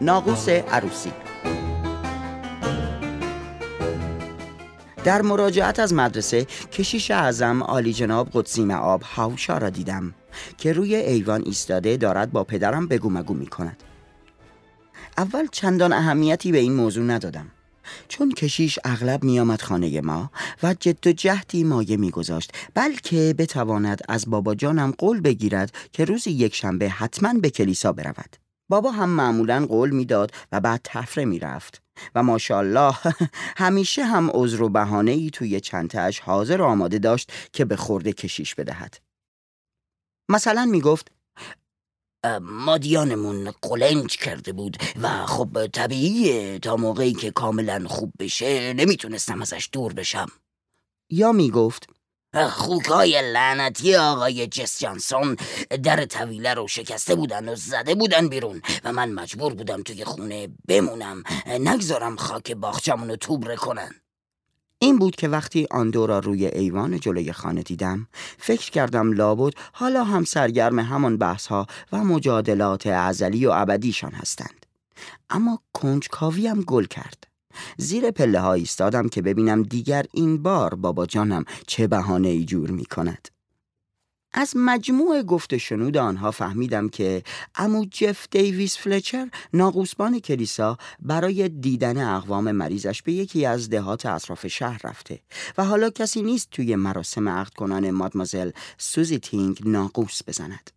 ناقوس عروسی. در مراجعت از مدرسه کشیش اعظم عالی جناب قدسی مآب هاوشا را دیدم که روی ایوان ایستاده دارد با پدرم بگو مگو می کند. اول چندان اهمیتی به این موضوع ندادم، چون کشیش اغلب می آمد خانه ما و جد و جهدی مایه می گذاشت، بلکه بتواند از بابا جانم قول بگیرد که روز یک شنبه حتما به کلیسا برود. بابا هم معمولاً قول می داد و بعد تفره می رفت و ماشاءالله همیشه هم عذر و بهانه‌ای توی چنته‌اش حاضر و آماده داشت که به خورد کشیش بدهد. مثلا می گفت مادیانمون قلنج کرده بود و خب طبیعیه تا موقعی که کاملا خوب بشه نمیتونستم ازش دور بشم. یا می گفت خوکای لعنتی آقای جس جانسون در طویله رو شکسته بودن و زده بودن بیرون و من مجبور بودم توی خونه بمونم، نگذارم خاک باغچه‌مون رو توبره کنن. این بود که وقتی آن دو را روی ایوان جلوی خانه دیدم فکر کردم لابد حالا هم سرگرم همان بحث‌ها و مجادلات ازلی و ابدیشان هستند. اما کنجکاویم گل کرد. زیر پله ها ایستادم که ببینم دیگر این بار بابا جانم چه بهانه‌ای جور می کند. از مجموع گفت و شنود آنها فهمیدم که عمو جف دیویس فلچر ناقوسبان کلیسا برای دیدن اقوام مریضش به یکی از دهات اطراف شهر رفته و حالا کسی نیست توی مراسم عقد کنان مادمازل سوزی تینگ ناقوس بزند.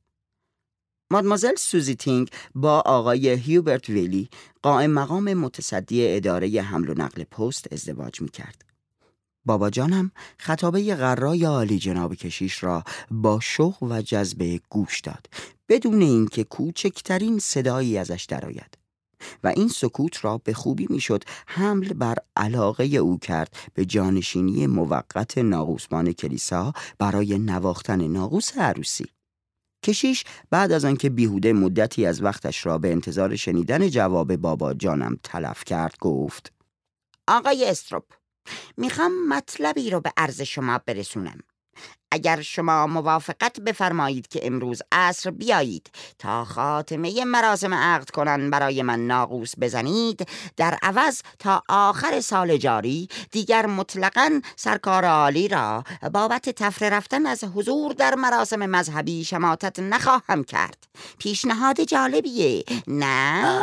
مادمازل سوزی تینگ با آقای هیوبرت ویلی قائم مقام متصدی اداره حمل و نقل پست ازدواج می کرد. بابا جانم خطابه غرای عالی جناب کشیش را با شوق و جذبه گوش داد بدون اینکه کوچکترین صدایی ازش درآید و این سکوت را به خوبی میشد حمل بر علاقه او کرد به جانشینی موقت ناقوسبان کلیسا برای نواختن ناقوس عروسی. کشیش بعد از آنکه بیهوده مدتی از وقتش را به انتظار شنیدن جواب بابا جانم تلف کرد گفت آقای استروپ، میخوام مطلبی رو به عرض شما برسونم. اگر شما موافقت بفرمایید که امروز عصر بیایید تا خاتمه مراسم عقد کنن برای من ناقوس بزنید، در عوض تا آخر سال جاری دیگر مطلقاً سرکار عالی را بابت تفره رفتن از حضور در مراسم مذهبی شماتت نخواهم کرد. پیشنهاد جالبیه نه؟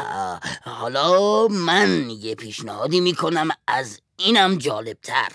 حالا من یه پیشنهادی میکنم از اینم جالبتر.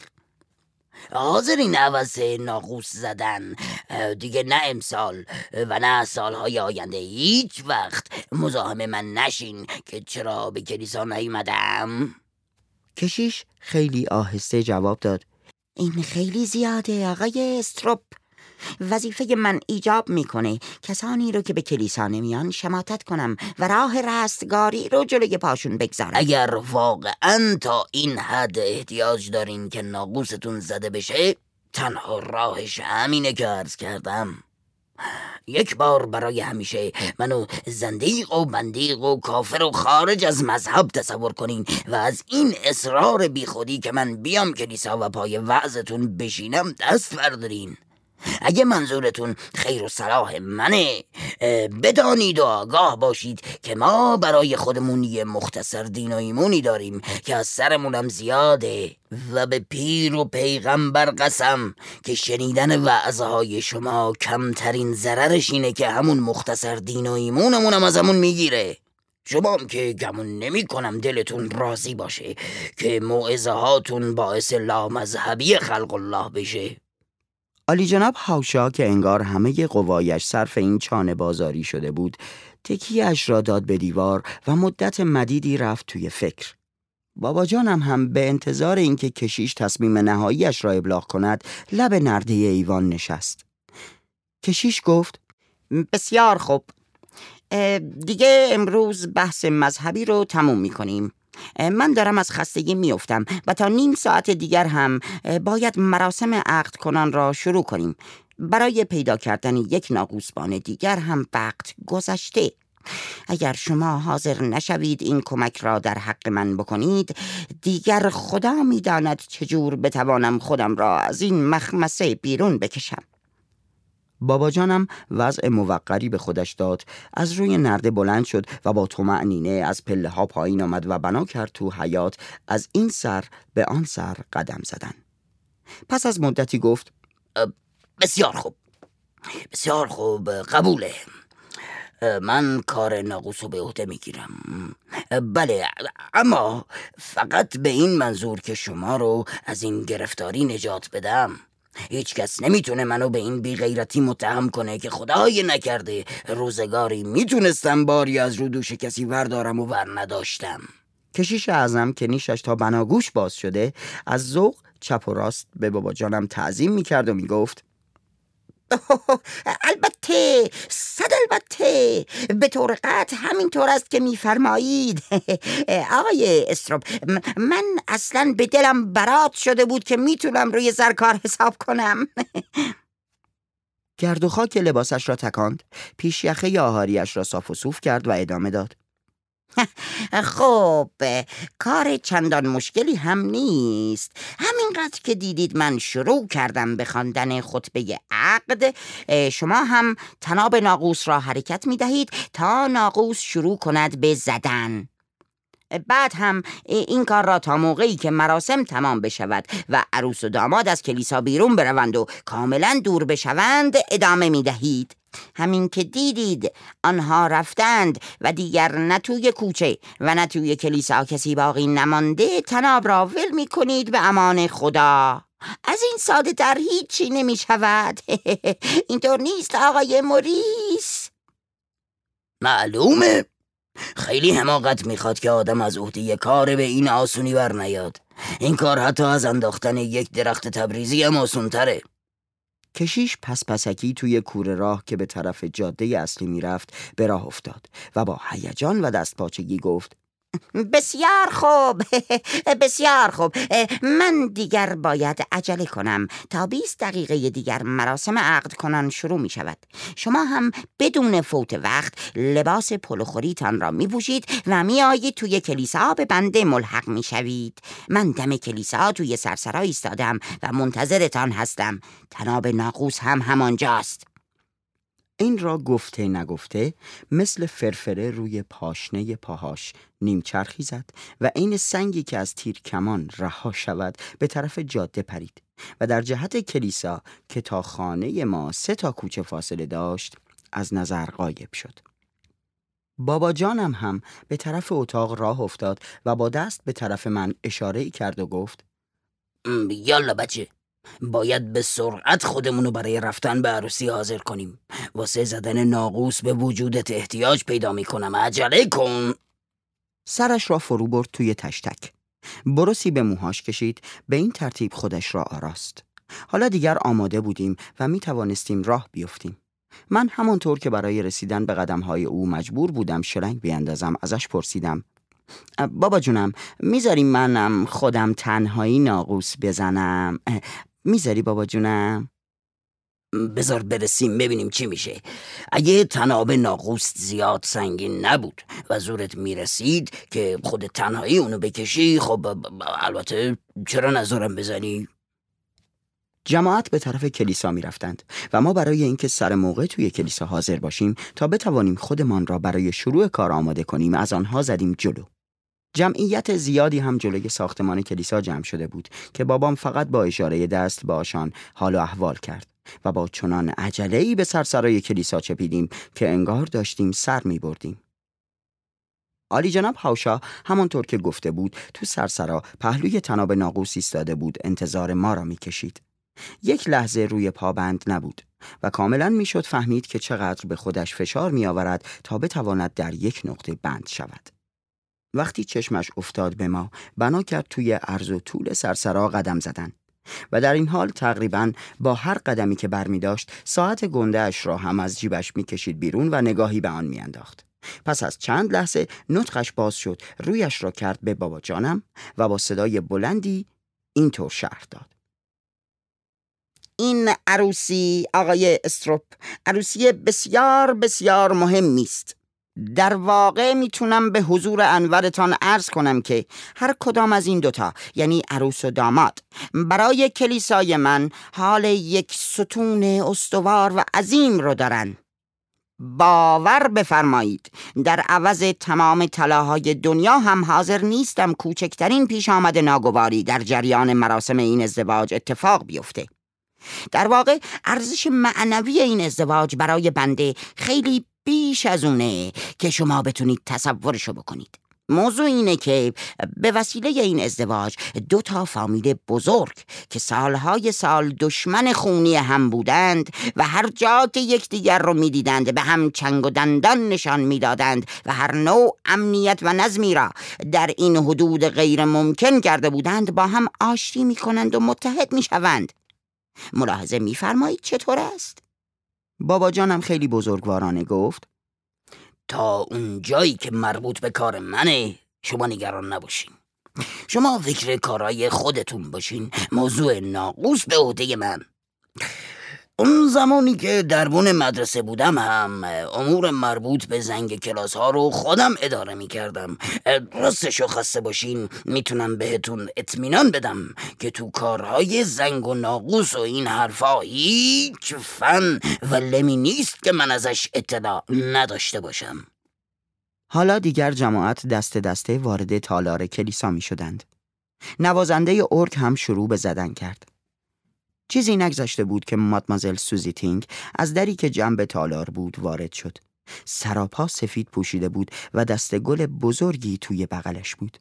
حاضرین عوض ناقوس زدن دیگه نه امسال و نه سالهای آینده هیچ وقت مزاحم من نشین که چرا به کلیسا نیومدم؟ کشیش خیلی آهسته جواب داد این خیلی زیاده آقای استروپ. وظیفه من ایجاب میکنه کسانی رو که به کلیسا نمیان شماتت کنم و راه رستگاری رو جلوی پاشون بگذارم. اگر واقعا تا این حد احتیاج دارین که ناقوستون زده بشه، تنها راهش همینه که عرض کردم. یک بار برای همیشه منو زندیق و بندیق و کافر و خارج از مذهب تصور کنین و از این اصرار بی خودی که من بیام کلیسا و پای وعظتون بشینم دست بردارین. اگه منظورتون خیر و صلاح منه، بدانید و آگاه باشید که ما برای خودمون یه مختصر دین و ایمونی داریم که از سرمونم زیاده و به پیر و پیغمبر قسم که شنیدن وعظهای شما کمترین ضررش اینه که همون مختصر دین و ایمونمونم از همون میگیره. شما هم که گمون نمی کنم دلتون راضی باشه که موعظه هاتون باعث لامذهبی خلق الله بشه. عالی جناب هاوشا که انگار همه قوایش صرف این چانه بازاری شده بود تکیه‌اش را داد به دیوار و مدت مدیدی رفت توی فکر. بابا جانم هم به انتظار اینکه کشیش تصمیم نهاییش را ابلاغ کند لب نرده ایوان نشست. کشیش گفت بسیار خوب، دیگه امروز بحث مذهبی رو تموم می‌کنیم. من دارم از خستگی میافتم و تا نیم ساعت دیگر هم باید مراسم عقد کنان را شروع کنیم. برای پیدا کردن یک ناقوسبان دیگر هم وقت گذشته. اگر شما حاضر نشوید این کمک را در حق من بکنید، دیگر خدا میداند چجور بتوانم خودم را از این مخمسه بیرون بکشم. بابا جانم وضع موقری به خودش داد، از روی نرده بلند شد و با طمأنینه از پله ها پایین آمد و بنا کرد تو حیاط از این سر به آن سر قدم زدن. پس از مدتی گفت: بسیار خوب، بسیار خوب، قبوله. من کار ناقوس رو به عهده میگیرم. بله، اما فقط به این منظور که شما رو از این گرفتاری نجات بدم. هیچ کس نمیتونه منو به این بیغیرتی متهم کنه که خدای نکرده روزگاری میتونستم باری از رو دوش کسی وردارم و ور نداشتم. کشیش اعظم که نیشش تا بناگوش باز شده از ذوق چپ و راست به بابا جانم تعظیم میکرد و میگفت: البته، البته، به طور قطع همینطور است که میفرمایید. آقای استروپ، من اصلا به دلم برات شده بود که میتونم روی زرکار حساب کنم. گرد و خاک لباسش را تکاند، پیش یخه آهاریش را صاف و صوف کرد و ادامه داد: خب، کار چندان مشکلی هم نیست. همینقدر که دیدید من شروع کردم به خواندن خطبه عقد، شما هم طناب ناقوس را حرکت می دهید تا ناقوس شروع کند به زدن. بعد هم این کار را تا موقعی که مراسم تمام بشود و عروس و داماد از کلیسا بیرون بروند و کاملا دور بشوند ادامه می دهید. همین که دیدید آنها رفتند و دیگر نه توی کوچه و نه توی کلیسا کسی باقی نمانده، طناب را ول می کنید به امان خدا. از این ساده تر هیچی نمی شود. اینطور نیست آقای موریس؟ معلومه. خیلی حماقت میخواد که آدم از عهده کار به این آسونی بر نیاد. این کار حتی از انداختن یک درخت تبریزی هم آسون تره. کشیش پسکی توی کوره راه که به طرف جاده اصلی میرفت به راه افتاد و با هیجان و دستپاچگی گفت: بسیار خوب، بسیار خوب. من دیگر باید عجله کنم تا 20 دقیقه دیگر مراسم عقد کنان شروع می شود. شما هم بدون فوت وقت لباس پلوخوریتان را می پوشید و می آیید توی کلیسا به بنده ملحق می شوید. من دم کلیسا توی سرسرا ایستادم و منتظرتان هستم. طناب ناقوس هم همانجاست. این را گفته نگفته مثل فرفره روی پاشنه پاهاش نیمچرخی زد و عین سنگی که از تیر کمان رها شود به طرف جاده پرید و در جهت کلیسا که تا خانه ما 3 کوچه فاصله داشت از نظر غایب شد. بابا جانم هم به طرف اتاق راه افتاد و با دست به طرف من اشاره کرد و گفت: یالا بچه، باید به سرعت خودمونو برای رفتن به عروسی حاضر کنیم. واسه زدن ناقوس به وجودت احتیاج پیدا میکنم. عجله کن. سرش را فرو برد توی تشتک، برسی به موهاش کشید، به این ترتیب خودش را آراست. حالا دیگر آماده بودیم و می توانستیم راه بیفتیم. من همانطور که برای رسیدن به قدمهای او مجبور بودم شلنگ بیندازم ازش پرسیدم: بابا جونم، میذاری منم خودم تنهایی ناقوس بزنم؟ میذاری بابا جونم؟ بذار برسیم ببینیم چی میشه. اگه طناب ناقوس زیاد سنگین نبود و زورت میرسید که خود تنهایی اونو بکشی، خب البته چرا نذارم بزنی؟ جماعت به طرف کلیسا میرفتند و ما برای اینکه سر موقع توی کلیسا حاضر باشیم تا بتوانیم خودمان را برای شروع کار آماده کنیم از آنها زدیم جلو. جمعیت زیادی هم جلوی ساختمان کلیسا جمع شده بود که بابام فقط با اشاره دست به آشان حال و احوال کرد و با چنان عجله‌ای به سرسرای کلیسا چپیدیم که انگار داشتیم سر می بردیم. عالی جناب هاوشا همانطور که گفته بود تو سرسرا پهلوی طناب ناقوس ایستاده بود، انتظار ما را می کشید. یک لحظه روی پا بند نبود و کاملا می شد فهمید که چقدر به خودش فشار می آورد تا بتواند در یک نقطه بند شود. وقتی چشمش افتاد به ما، بنا کرد توی عرض و طول سرسرا قدم زدن و در این حال تقریباً با هر قدمی که برمی داشت ساعت گنده اش را هم از جیبش می کشید بیرون و نگاهی به آن می انداخت. پس از چند لحظه نطقش باز شد، رویش را کرد به بابا جانم و با صدای بلندی اینطور شرح داد: این عروسی آقای استروپ عروسی بسیار بسیار مهمی است. در واقع میتونم به حضور انورتان عرض کنم که هر کدام از این دوتا، یعنی عروس و داماد، برای کلیسای من حال یک ستون استوار و عظیم رو دارن. باور بفرمایید در عوض تمام طلاهای دنیا هم حاضر نیستم کوچکترین پیش آمد ناگواری در جریان مراسم این ازدواج اتفاق بیفته. در واقع ارزش معنوی این ازدواج برای بنده خیلی بیش از اونه که شما بتونید تصورشو بکنید. موضوع اینه که به وسیله این ازدواج دو تا فامیل بزرگ که سالهای سال دشمن خونی هم بودند و هر جا که یکدیگر رو میدیدند به هم چنگ و دندان نشان میدادند و هر نوع امنیت و نظمی را در این حدود غیر ممکن کرده بودند با هم آشتی میکنند و متحد میشوند. ملاحظه میفرمایید چطور است؟ بابا جانم خیلی بزرگوارانه گفت: تا اون جایی که مربوط به کار منه شما نگران نباشین. شما فکر کارهای خودتون باشین. موضوع ناقوس به عهده من. اون زمانی که دربون مدرسه بودم هم امور مربوط به زنگ کلاس ها رو خودم اداره می کردم. راستشو خسته باشین میتونم بهتون اطمینان بدم که تو کارهای زنگ و ناقوس و این حرفا هیچ فن و لمی نیست که من ازش اطلاع نداشته باشم. حالا دیگر جماعت دسته دسته وارد تالار کلیسا می شدند. نوازنده ارگ هم شروع به زدن کرد. چیزی نگذشته بود که مادمازل سوزی تینگ از دری که جنب تالار بود وارد شد. سراپا سفید پوشیده بود و دسته گل بزرگی توی بغلش بود.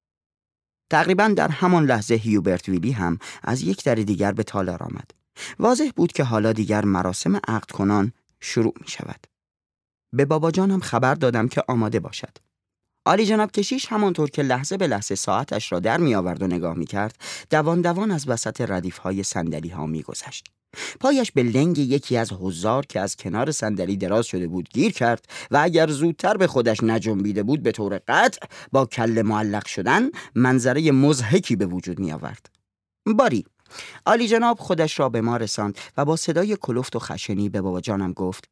تقریباً در همان لحظه هیوبرت ویلی هم از یک در دیگر به تالار آمد. واضح بود که حالا دیگر مراسم عقد کنان شروع می شود. به بابا جانم خبر دادم که آماده باشد. عالی جناب کشیش همانطور که لحظه به لحظه ساعتش را در می آورد و نگاه می کرد، دوان دوان از وسط ردیف های صندلی ها می گذشت. پایش به لنگ یکی از حضار که از کنار صندلی دراز شده بود گیر کرد و اگر زودتر به خودش نجنبیده بود به طور قطع با کله معلق شدن منظره مضحکی به وجود می آورد. باری عالی جناب خودش را به ما رساند و با صدای کلفت و خشنی به بابا جانم گفت: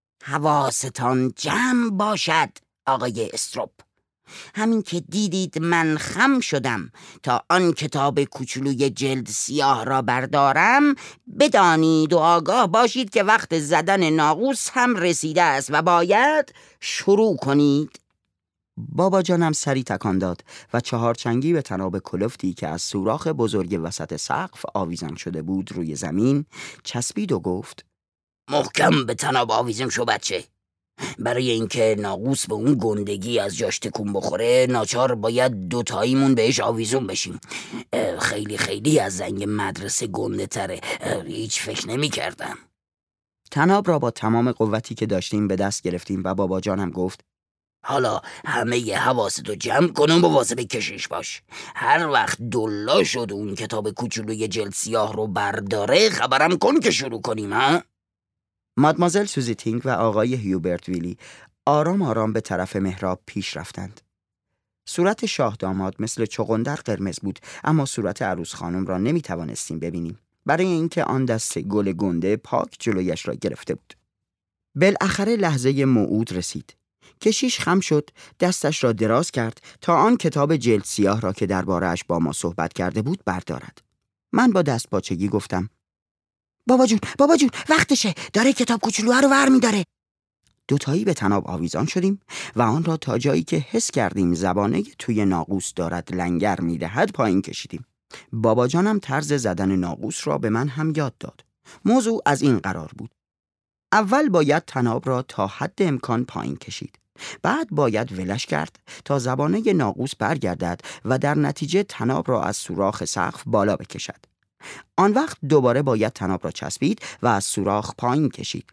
حواستان جمع باشد آقای استروپ. همین که دیدید من خم شدم تا آن کتاب کوچولوی جلد سیاه را بردارم، بدانید و آگاه باشید که وقت زدن ناقوس هم رسیده است و باید شروع کنید. بابا جانم سری تکان داد و چهارچنگی به تناب کلفتی که از سوراخ بزرگ وسط سقف آویزان شده بود روی زمین چسبید و گفت: محکم به تناب آویزم شو بچه. برای اینکه ناقوس به اون گندگی از جاش تکون بخوره ناچار باید دوتاییمون بهش آویزون بشیم. خیلی خیلی از زنگ مدرسه گنده تره. هیچ فکر نمی کردم. تناب را با تمام قوتی که داشتیم به دست گرفتیم و بابا جانم گفت: حالا همه حواستو جمع کن و مواظب کشیش باش. هر وقت دلا شد اون کتاب کوچولوی جلد سیاه رو برداره خبرم کن که شروع کنیم. ها؟ مادمازل سوزی تینگ و آقای هیوبرت ویلی آرام آرام به طرف محراب پیش رفتند. صورت شاه داماد مثل چغندر قرمز بود، اما صورت عروس خانم را نمی توانستیم ببینیم برای اینکه آن دست گل گنده پاک جلویش را گرفته بود. بالاخره لحظه موعود رسید. کشیش خم شد، دستش را دراز کرد تا آن کتاب جلد سیاه را که درباره‌اش با ما صحبت کرده بود بردارد. من با دست باچگی گفتم: بابا جون وقتشه، داره کتاب کوچولوها رو ور می‌داره. دوتایی به تناب آویزان شدیم و آن را تا جایی که حس کردیم زبانه توی ناقوس دارد لنگر می‌دهد پایین کشیدیم. بابا جانم طرز زدن ناقوس را به من هم یاد داد. موضوع از این قرار بود: اول باید تناب را تا حد امکان پایین کشید. بعد باید ولش کرد تا زبانه ناقوس برگردد و در نتیجه تناب را از سوراخ سقف بالا بکشد. آن وقت دوباره باید تناب را چسبید و از سوراخ پایین کشید.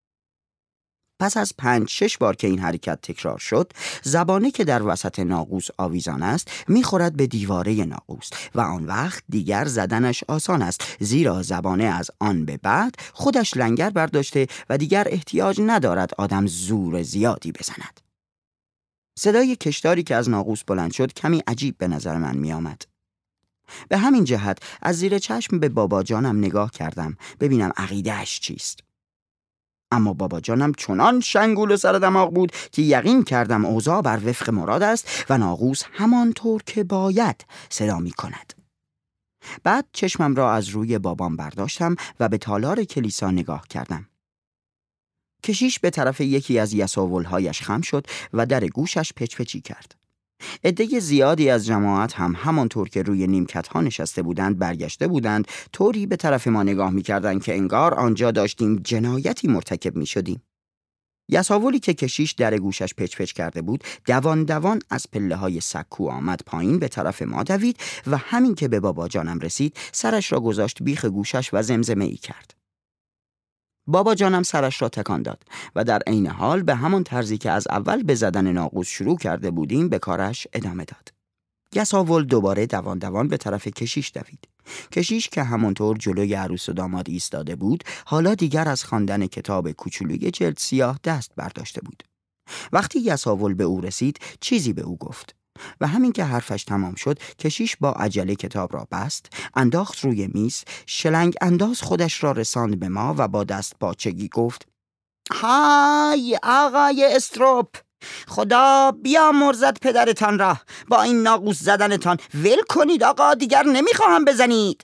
پس از 5-6 بار که این حرکت تکرار شد، زبانه که در وسط ناقوس آویزان است میخورد به دیواره ناقوس و آن وقت دیگر زدنش آسان است، زیرا زبانه از آن به بعد خودش لنگر برداشته و دیگر احتیاج ندارد آدم زور زیادی بزند. صدای کشداری که از ناقوس بلند شد کمی عجیب به نظر من می آمد. به همین جهت از زیر چشم به بابا جانم نگاه کردم ببینم عقیده‌اش چیست. اما بابا جانم چنان شنگول و سر دماغ بود که یقین کردم اوضاع بر وفق مراد است و ناقوس همانطور که باید صدا می کند. بعد چشمم را از روی بابام برداشتم و به تالار کلیسا نگاه کردم. کشیش به طرف یکی از یساولهایش خم شد و در گوشش پچپچی کرد. عده زیادی از جماعت هم همانطور که روی نیمکت ها نشسته بودند برگشته بودند، طوری به طرف ما نگاه می کردند که انگار آنجا داشتیم جنایتی مرتکب می شدیم. یساولی که کشیش در گوشش پچ کرده بود دوان دوان از پله های سکو آمد پایین، به طرف ما دوید و همین که به بابا جانم رسید سرش را گذاشت بیخ گوشش و زمزمه ای کرد. بابا جانم سرش را تکان داد و در عین حال به همان طرزی که از اول به زدن ناقوس شروع کرده بودیم به کارش ادامه داد. یساول دوباره دوان دوان به طرف کشیش دوید. کشیش که همانطور جلوی عروس و داماد ایستاده بود حالا دیگر از خواندن کتاب کوچولوی جلد سیاه دست برداشته بود. وقتی یساول به او رسید چیزی به او گفت و همین که حرفش تمام شد کشیش با عجله کتاب را بست، انداخت روی میز، شلنگ انداز خودش را رساند به ما و با دست پاچگی گفت: های آقای استروپ، خدا بیامرزد پدرتان را، با این ناقوس زدنتان ول کنید آقا، دیگر نمیخواهم بزنید.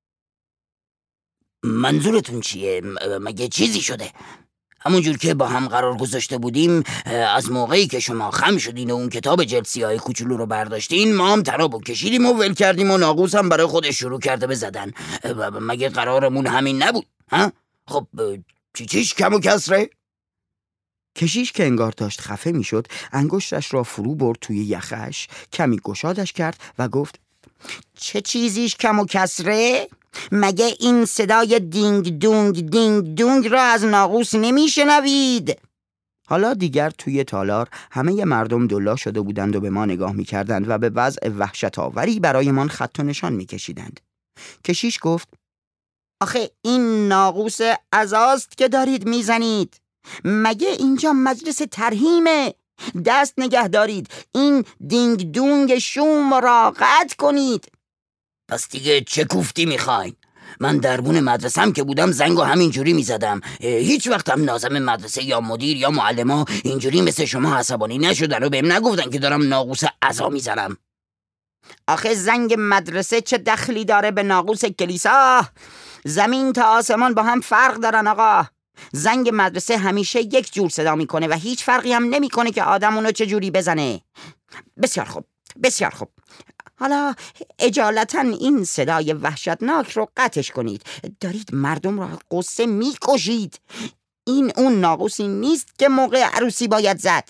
منظورتون چیه؟ مگه چیزی شده؟ همونجور که با هم قرار گذاشته بودیم، از موقعی که شما خم شدین و اون کتاب جلد سیاه کوچولو رو برداشتین ما هم تنابو کشیدیم و ول کردیم و ناقوس هم برای خودش شروع کرده به زدن. مگه قرارمون همین نبود؟ ها؟ خب چیش کم و کسره؟ کشیش که انگار داشت خفه میشد انگشتش را فرو برد توی یخش، کمی گشادش کرد و گفت: چه چیزیش کم و کسره؟ مگه این صدای دینگ دونگ را از ناقوس نمیشنوید؟ حالا دیگر توی تالار همه مردم دلا شده بودند و به ما نگاه میکردند و به وضع وحشت آوری برایمان خط و نشان میکشیدند. کشیش گفت: آخه این ناقوس عزاست که دارید میزنید. مگه اینجا مجلس ترحیمه؟ دست نگه دارید، این دینگ دونگ شوم را قطع کنید. پس دیگه چه کوفتی میخواین؟ من دربون مدرسه‌ام که بودم زنگو همینجوری میزدم. هیچ وقت هم ناظم مدرسه یا مدیر یا معلما اینجوری مثل شما عصبانی نشدن و بهم نگفتن که دارم ناقوس عزا میزنم. آخه زنگ مدرسه چه دخلی داره به ناقوس کلیسا؟ زمین تا آسمان با هم فرق دارن آقا. زنگ مدرسه همیشه یک جور صدا میکنه و هیچ فرقی هم نمیکنه که آدم اونو چه جوری بزنه. بسیار خوب، بسیار خوب. حالا اجالتا این صدای وحشتناک رو قطعش کنید. دارید مردم را قصه میکشید. این اون ناقوسی نیست که موقع عروسی باید زد.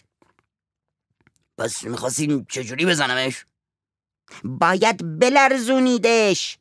پس میخواستین چجوری بزنمش؟ باید بلرزونیدش.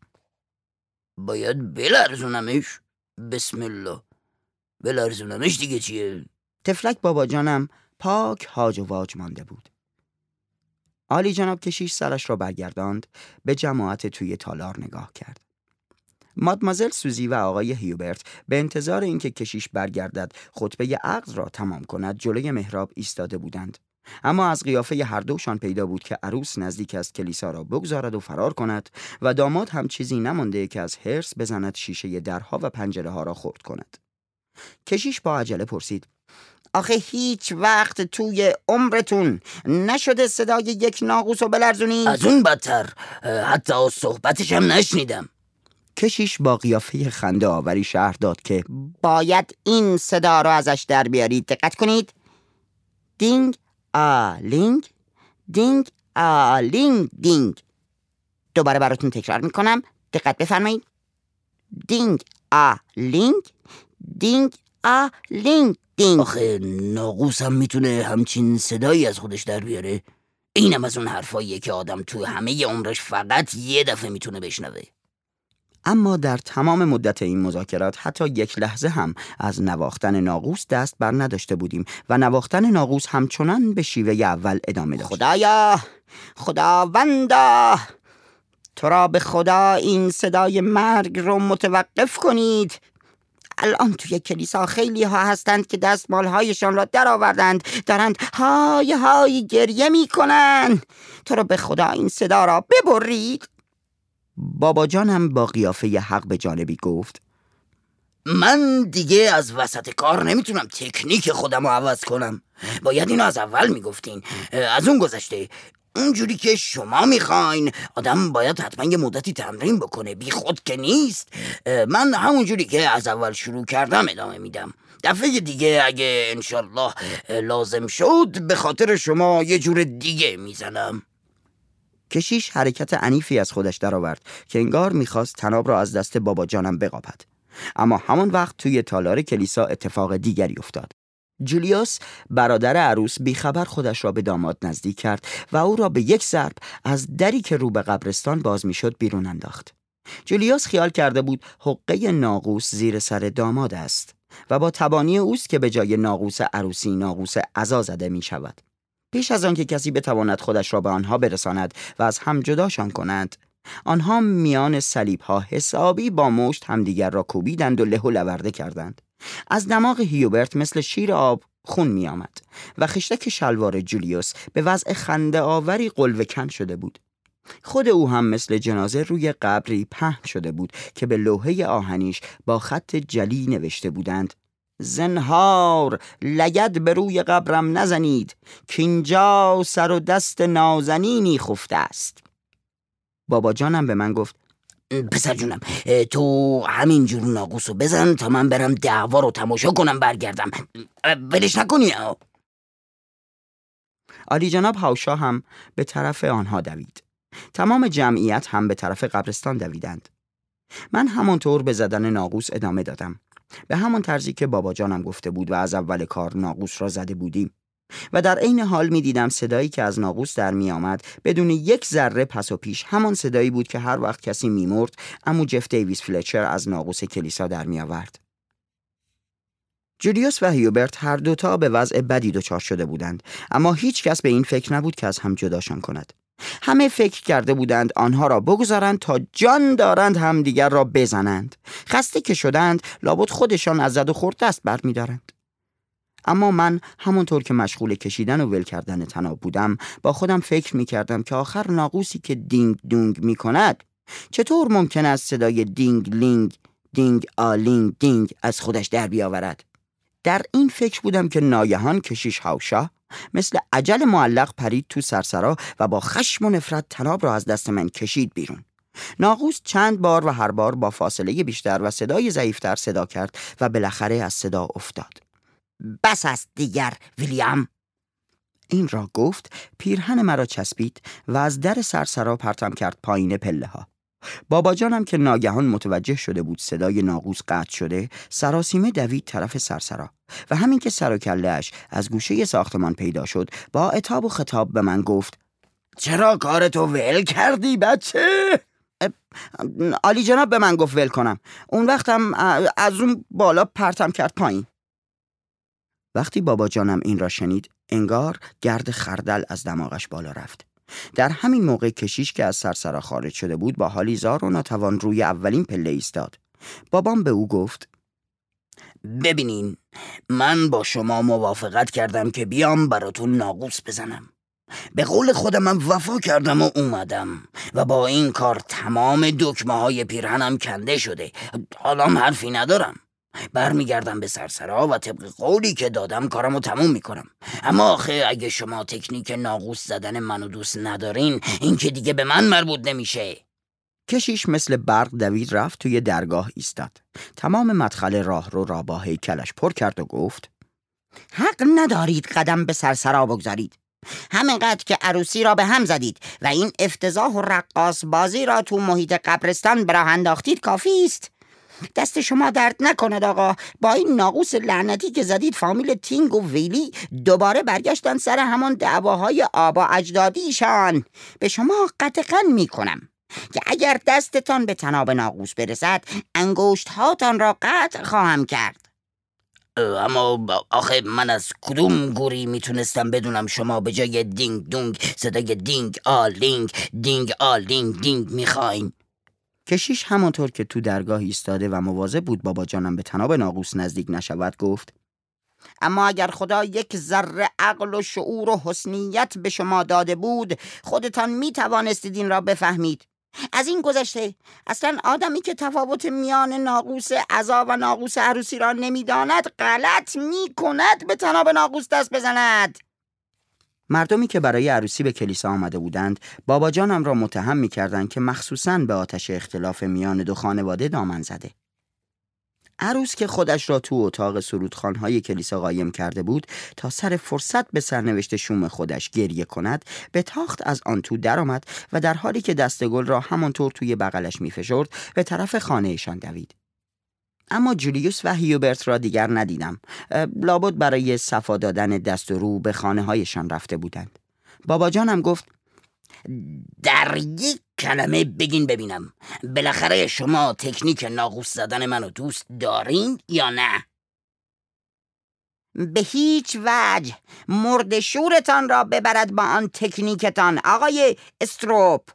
باید بلرزونمش؟ بسم الله. بلرزونمش دیگه چیه؟ تفلک بابا جانم پاک هاج و واج مانده بود. عالی جناب کشیش سرش را برگرداند، به جماعت توی تالار نگاه کرد. مادمازل سوزی و آقای هیوبرت به انتظار اینکه کشیش برگردد خطبه عقد را تمام کند جلوی محراب ایستاده بودند. اما از قیافه هر دوشان پیدا بود که عروس نزدیک است کلیسا را بگذارد و فرار کند و داماد هم چیزی نمانده که از حرص بزند شیشه درها و پنجره ها را خرد کند. کشیش با عجله پرسید: آخه هیچ وقت توی عمرتون نشده صدای یک ناقوس رو بلرزونی؟ از اون بدتر، حتی صحبتش هم نشنیدم. کشیش با قیافه خنده آوری شرح داد که باید این صدا رو ازش در بیارید. دقت کنید: دینگ آلینگ، دینگ آلینگ دینگ. دوباره براتون تکرار میکنم، دقت بفرمایید: دینگ آلینگ، دینگ آلینگ دینگ. آخه ناقوس هم میتونه همچین صدایی از خودش در بیاره؟ اینم از اون حرفاییه که آدم تو همه عمرش فقط یه دفعه میتونه بشنوه. اما در تمام مدت این مذاکرات حتی یک لحظه هم از نواختن ناقوس دست بر نداشته بودیم و نواختن ناقوس همچنان به شیوه اول ادامه داشت. خدایا، خداوندا، تو را به خدا این صدای مرگ رو متوقف کنید. الان توی کلیسا خیلی ها هستند که دستمال هایشان را در آوردند، دارند های های گریه می کنند. تو را به خدا این صدا را ببرید. بابا جانم با قیافه حق به جانبی گفت: من دیگه از وسط کار نمیتونم تکنیک خودم رو عوض کنم. باید اینو از اول میگفتین. از اون گذشته اونجوری که شما میخواین آدم باید حتما یه مدتی تمرین بکنه، بی خود که نیست. من همونجوری که از اول شروع کردم ادامه میدم. دفعه دیگه اگه انشالله لازم شد به خاطر شما یه جور دیگه میزنم. کشیش حرکت عنیفی از خودش درآورد که انگار میخواست طناب را از دست بابا جانم بقاپد. اما همان وقت توی تالار کلیسا اتفاق دیگری افتاد. جولیوس برادر عروس بیخبر خودش را به داماد نزدیک کرد و او را به یک ضرب از دری که رو به قبرستان باز میشد بیرون انداخت. جولیوس خیال کرده بود حقه ناقوس زیر سر داماد است و با تبانی اوست که به جای ناقوس عروسی ناقوس عزا زده می شود. پیش از آن که کسی بتواند خودش را به آنها برساند و از هم جداشان کنند، آنها میان صلیب‌ها حسابی با مشت همدیگر را کوبیدند و له و لورده کردند. از دماغ هیوبرت مثل شیر آب خون می آمد و خشتک شلوار جولیوس به وضع خنده آوری قلوه کن شده بود. خود او هم مثل جنازه روی قبری پهن شده بود که به لوحه آهنیش با خط جلی نوشته بودند: زنهار لگد به روی قبرم نزنید که اینجا سر و دست نازنینی خفته است. بابا جانم به من گفت: پسر جونم تو همینجور ناقوسو بزن تا من برم دعوا رو تماشا کنم برگردم. ولش نکنی. عالی جناب هاوشا هم به طرف آنها دوید. تمام جمعیت هم به طرف قبرستان دویدند. من همانطور به زدن ناقوس ادامه دادم، به همان طرزی که بابا جانم گفته بود و از اول کار ناقوس را زده بودیم. و در عین حال می دیدم صدایی که از ناقوس در می آمد بدون یک ذره پس و پیش همان صدایی بود که هر وقت کسی می مرد عمو جف دیویس فلچر از ناقوس کلیسا در می آورد. جولیوس و هیوبرت هر دوتا به وضع بدی دچار شده بودند، اما هیچ کس به این فکر نبود که از هم جداشان کند. همه فکر کرده بودند آنها را بگذارند تا جان دارند همدیگر را بزنند. خسته که شدند لابد خودشان از زد و خورد دست بر می دارند. اما من همونطور که مشغول کشیدن و ول کردن طناب بودم با خودم فکر می کردم که آخر ناقوسی که دینگ دونگ می کند چطور ممکن است صدای دینگ لینگ دینگ آلینگ دینگ از خودش در بیاورد. در این فکر بودم که ناگهان کشیش هاوشا مثل عجل معلق پرید تو سرسرا و با خشم و نفرت طناب را از دست من کشید بیرون. ناقوس چند بار و هر بار با فاصله بیشتر و صدای ضعیفتر صدا کرد و بالاخره از صدا افتاد. بس است دیگر ویلیام. این را گفت، پیرهن مرا چسبید و از در سرسرا پرتم کرد پایین پله ها. بابا جانم که ناگهان متوجه شده بود صدای ناقوس قطع شده، سراسیمه دوید طرف سرسرا و همین که سر و کله‌اش از گوشه ساختمان پیدا شد با عتاب و خطاب به من گفت: چرا کارتو ول کردی بچه؟ عالی جناب به من گفت ول کنم. اون وقتم از اون بالا پرتم کرد پایین. وقتی بابا جانم این را شنید انگار گرد خردل از دماغش بالا رفت. در همین موقع کشیش که از سرسرا خارج شده بود با حالی زار و ناتوان روی اولین پله ایستاد. بابام به او گفت: ببینین من با شما موافقت کردم که بیام براتون ناقوس بزنم. به قول خودمم وفا کردم و اومدم و با این کار تمام دکمه های پیرهنم کنده شده. حالا حرفی ندارم. برمیگردم به سرسرا و طبق قولی که دادم کارمو تموم میکنم. اما آخه اگه شما تکنیک ناقوس زدن منو دوست ندارین این که دیگه به من مربوط نمیشه. کشیش مثل برق دوید رفت توی درگاه ایستاد. تمام مدخل راه رو را با هیکلش پر کرد و گفت: حق ندارید قدم به سرسرا بگذارید. همینقدر که عروسی را به هم زدید و این افتضاح و رقاص بازی را تو محیط قبرستان براه انداختید کافی است. دست شما درد نکند آقا. با این ناقوس لعنتی که زدید فامیل تینگ و ویلی دوباره برگشتن سر همون دعواهای آبا اجدادیشان. به شما قطعاً میکنم که اگر دستتان به طناب ناقوس برسد انگشت هاتان را قطع خواهم کرد. اما آخه من از کدوم گوری میتونستم بدونم شما به جای دینگ دونگ صدای دینگ آلینگ دینگ آلینگ دینگ میخواین؟ کشیش همانطور که تو درگاه ایستاده و مواظب بود بابا جانم به طناب ناقوس نزدیک نشود گفت: اما اگر خدا یک ذره عقل و شعور و حسنیت به شما داده بود خودتان می توانستید این را بفهمید. از این گذشته اصلا آدمی که تفاوت میان ناقوس عزا و ناقوس عروسی را نمیداند غلط میکند به طناب ناقوس دست بزند. مردمی که برای عروسی به کلیسا آمده بودند بابا جانم را متهم می‌کردند که مخصوصاً به آتش اختلاف میان دو خانواده دامن زده. عروس که خودش را تو اتاق سرودخوان‌های کلیسا قایم کرده بود تا سر فرصت به سرنوشت شوم خودش گریه کند، به تاخت از آن تو درآمد و در حالی که دست گل را همانطور توی بغلش می‌فشرد به طرف خانه‌شان دوید. اما جولیوس و هیوبرت را دیگر ندیدم. لابد برای صفا دادن دست و رو به خانه‌هایشان رفته بودند. بابا جانم گفت در یک کلمه بگین ببینم، بالاخره شما تکنیک ناقوس زدن منو دوست دارین یا نه؟ به هیچ وجه. مرد شورتان را ببرد با آن تکنیکتان آقای استروپ.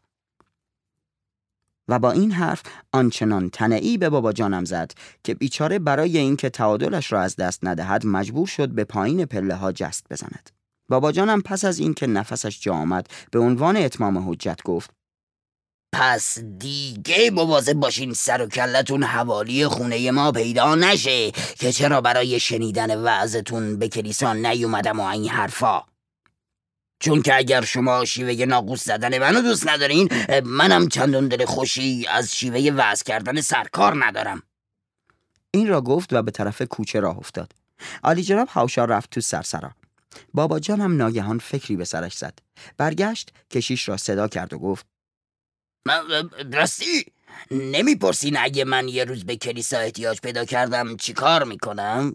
و با این حرف آنچنان تنه‌ای به بابا جانم زد که بیچاره برای اینکه تعادلش را از دست ندهد مجبور شد به پایین پله ها جست بزند. بابا جانم پس از اینکه نفسش جا آمد به عنوان اتمام حجت گفت پس دیگه مواظب باشین سر و کلتون حوالی خونه ما پیدا نشه که چرا برای شنیدن وعظتون به کلیسا نیومدم و این حرفا. چون که اگر شما شیوه ناقوس زدن منو دوست ندارین، منم چندان دل خوشی از شیوه وعظ کردن سرکار ندارم. این را گفت و به طرف کوچه راه افتاد. عالی جناب حوشا رفت تو سرسرا. بابا جانم ناگهان فکری به سرش زد. برگشت کشیش را صدا کرد و گفت راستی نمیپرسین اگه من یه روز به کلیسا احتیاج پیدا کردم چی کار میکنم؟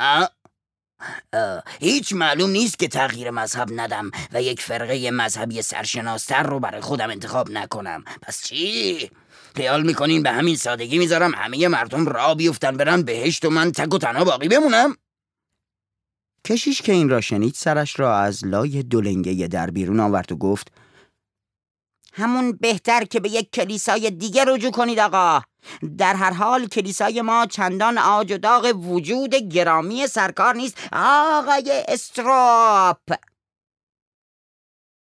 هیچ معلوم نیست که تغییر مذهب ندم و یک فرقه مذهبی سرشناستر رو برای خودم انتخاب نکنم. پس چی؟ خیال میکنین به همین سادگی میذارم همه مردم راه بیفتن برن بهشت و من تک و تنها باقی بمونم؟ کشیش که این را شنید سرش را از لای دولنگه در بیرون آورد و گفت همون بهتر که به یک کلیسای دیگه رجوع کنید آقا. در هر حال کلیسای ما چندان عاج و داغ وجود گرامی سرکار نیست آقای استروپ.